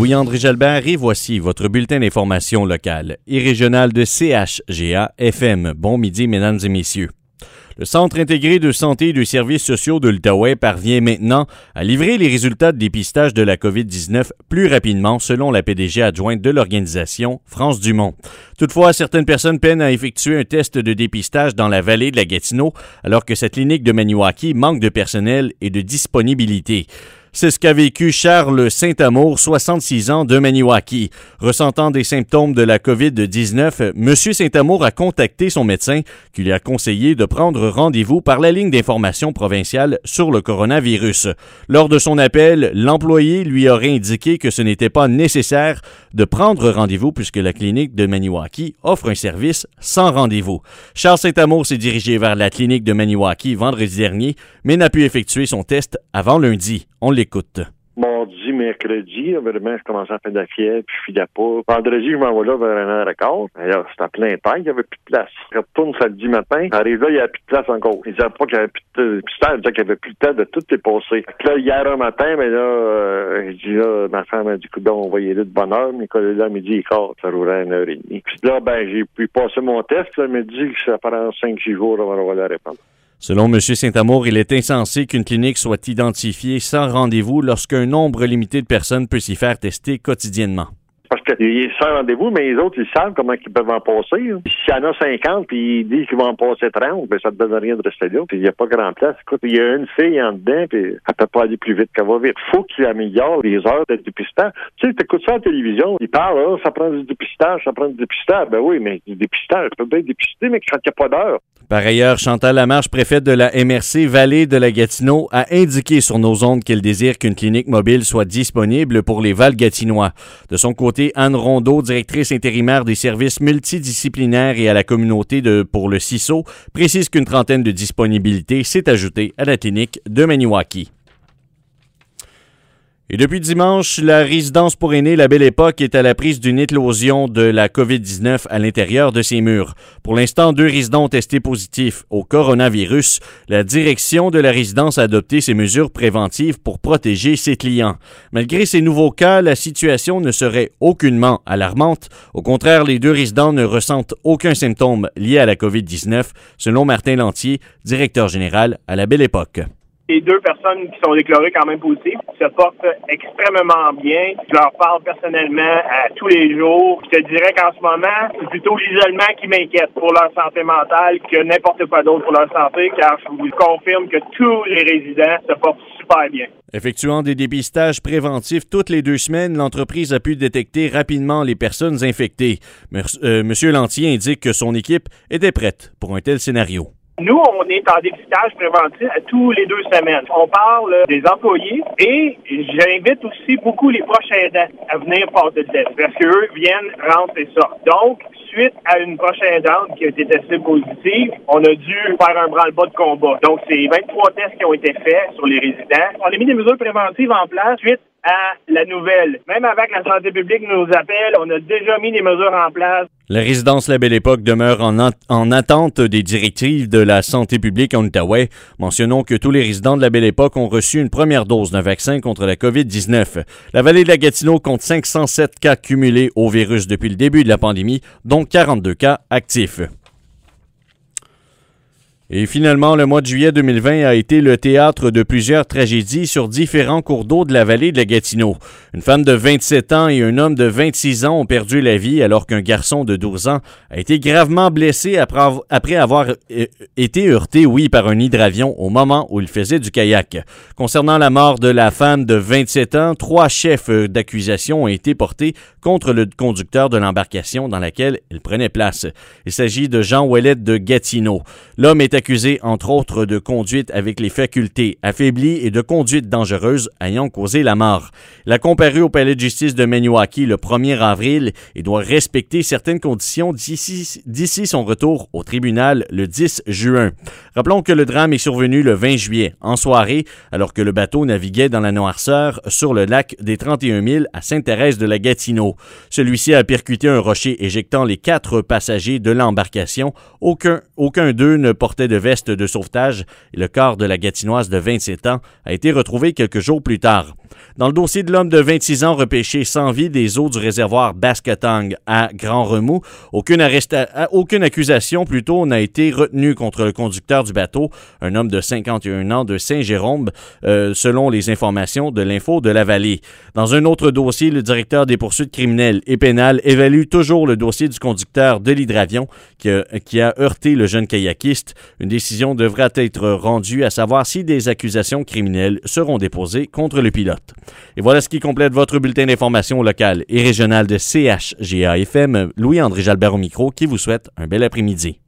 Louis-André Jalbert et voici votre bulletin d'information locale et régionale de CHGA FM. Bon midi, mesdames et messieurs. Le Centre intégré de santé et de services sociaux de l'Outaouais parvient maintenant à livrer les résultats de dépistage de la COVID-19 plus rapidement, selon la PDG adjointe de l'organisation, France Dumont. Toutefois, certaines personnes peinent à effectuer un test de dépistage dans la vallée de la Gatineau, alors que cette clinique de Maniwaki manque de personnel et de disponibilité. C'est ce qu'a vécu Charles Saint-Amour, 66 ans, de Maniwaki. Ressentant des symptômes de la COVID-19, M. Saint-Amour a contacté son médecin qui lui a conseillé de prendre rendez-vous par la ligne d'information provinciale sur le coronavirus. Lors de son appel, l'employé lui aurait indiqué que ce n'était pas nécessaire de prendre rendez-vous puisque la clinique de Maniwaki offre un service sans rendez-vous. Charles Saint-Amour s'est dirigé vers la clinique de Maniwaki vendredi dernier, mais n'a pu effectuer son test avant lundi. On l'écoute. Mardi, mercredi, vraiment, je commençais à faire de la fièvre, puis je filais pas. Vendredi, je m'en vais là vers 1h15. D'ailleurs, c'était à plein temps, il n'y avait plus de place. Je retourne samedi matin, j'arrive là, il n'y avait plus de place encore. Ils disaient pas qu'il n'y avait plus de temps, ils disaient qu'il n'y avait plus de temps de tout dépenser. Là, hier un matin, mais là, je dis là, ma femme a dit, coudonc, on va y aller de bonne heure, mais quand là, à midi et quart, ça roulait à 1h30. Puis là, j'ai pu passer mon test, là, il m'a dit que ça prend 5-6 jours avant d'avoir la réponse. Selon M. Saint-Amour, il est insensé qu'une clinique soit identifiée sans rendez-vous lorsqu'un nombre limité de personnes peut s'y faire tester quotidiennement. Parce qu'il est sans rendez-vous, mais les autres, ils savent comment ils peuvent en passer. S'il y en a 50, puis ils disent qu'ils vont en passer 30, ben ça ne donne rien de rester là. Puis il n'y a pas grand place. Écoute, il y a une fille en dedans, puis elle ne peut pas aller plus vite qu'elle va vite. Faut qu'il améliore les heures de dépistage. Tu sais, t'écoutes ça à la télévision, ils parlent, ça prend du dépistage, ça prend du dépistage. Ben oui, mais du dépistage, je peux bien dépister, mais quand il n'y a pas d'heure. Par ailleurs, Chantal Lamarche, préfète de la MRC Vallée de la Gatineau, a indiqué sur nos ondes qu'elle désire qu'une clinique mobile soit disponible pour les Val-Gatinois. De son côté, Anne Rondeau, directrice intérimaire des services multidisciplinaires et à la communauté pour le CISO, précise qu'une trentaine de disponibilités s'est ajoutée à la clinique de Maniwaki. Et depuis dimanche, la résidence pour aînés La Belle Époque est à la prise d'une éclosion de la COVID-19 à l'intérieur de ses murs. Pour l'instant, 2 résidents ont testé positifs au coronavirus. La direction de la résidence a adopté ces mesures préventives pour protéger ses clients. Malgré ces nouveaux cas, la situation ne serait aucunement alarmante. Au contraire, les 2 résidents ne ressentent aucun symptôme lié à la COVID-19, selon Martin Lantier, directeur général à La Belle Époque. Les 2 personnes qui sont déclarées quand même positives se portent extrêmement bien. Je leur parle personnellement tous les jours. Je te dirais qu'en ce moment, c'est plutôt l'isolement qui m'inquiète pour leur santé mentale que n'importe quoi d'autre pour leur santé, car je vous confirme que tous les résidents se portent super bien. Effectuant des dépistages préventifs toutes les 2 semaines, l'entreprise a pu détecter rapidement les personnes infectées. Monsieur Lantier indique que son équipe était prête pour un tel scénario. Nous, on est en dépistage préventif à tous les 2 semaines. On parle des employés et j'invite aussi beaucoup les proches aidants à venir passer le test parce qu'eux viennent rentrer ça. Donc, suite à une prochaine aidante qui a été testée positive, on a dû faire un branle-bas de combat. Donc, c'est 23 tests qui ont été faits sur les résidents. On a mis des mesures préventives en place suite à la nouvelle. Même avant que la santé publique nous appelle, on a déjà mis des mesures en place. La résidence La Belle Époque demeure en attente des directives de la santé publique en Outaouais. Mentionnons que tous les résidents de La Belle Époque ont reçu une première dose d'un vaccin contre la COVID-19. La vallée de la Gatineau compte 507 cas cumulés au virus depuis le début de la pandémie, dont 42 cas actifs. Et finalement, le mois de juillet 2020 a été le théâtre de plusieurs tragédies sur différents cours d'eau de la vallée de la Gatineau. Une femme de 27 ans et un homme de 26 ans ont perdu la vie alors qu'un garçon de 12 ans a été gravement blessé après avoir été heurté, par un hydravion au moment où il faisait du kayak. Concernant la mort de la femme de 27 ans, 3 chefs d'accusation ont été portés contre le conducteur de l'embarcation dans laquelle il prenait place. Il s'agit de Jean Ouellette de Gatineau. L'homme est accusé, entre autres, de conduite avec les facultés affaiblies et de conduite dangereuse ayant causé la mort. Il a comparu au palais de justice de Maniwaki le 1er avril et doit respecter certaines conditions d'ici son retour au tribunal le 10 juin. Rappelons que le drame est survenu le 20 juillet, en soirée, alors que le bateau naviguait dans la noirceur sur le lac des 31 000 à Sainte-Thérèse de la Gatineau. Celui-ci a percuté un rocher éjectant les 4 passagers de l'embarcation. Aucun d'eux ne portait de veste de sauvetage et le corps de la Gatinoise de 27 ans a été retrouvé quelques jours plus tard. Dans le dossier de l'homme de 26 ans repêché sans vie des eaux du réservoir Basketang à Grand-Remous, aucune accusation n'a été retenue contre le conducteur du bateau, un homme de 51 ans de Saint-Jérôme, selon les informations de l'Info de la Vallée. Dans un autre dossier, le directeur des poursuites criminelles et pénales évalue toujours le dossier du conducteur de l'hydravion qui a heurté le jeune kayakiste. Une décision devra être rendue à savoir si des accusations criminelles seront déposées contre le pilote. Et voilà ce qui complète votre bulletin d'information locale et régional de CHGA-FM. Louis-André Jalbert au micro qui vous souhaite un bel après-midi.